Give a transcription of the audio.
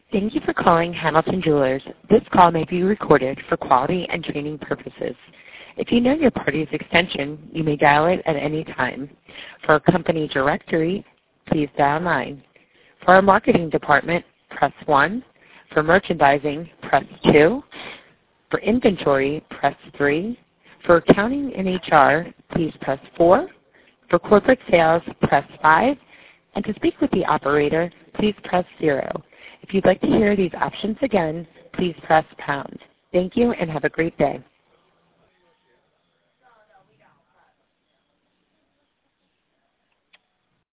Thank you for calling Hamilton Jewelers. This call may be recorded for quality and training purposes. If you know your party's extension, you may dial it at any time. For a company directory, please dial 9. For our marketing department, press 1. For merchandising, press 2. For inventory, press 3. For accounting and HR, please press 4. For corporate sales, press 5. And to speak with the operator, please press 0. If you'd like to hear these options again, please press pound. Thank you and have a great day.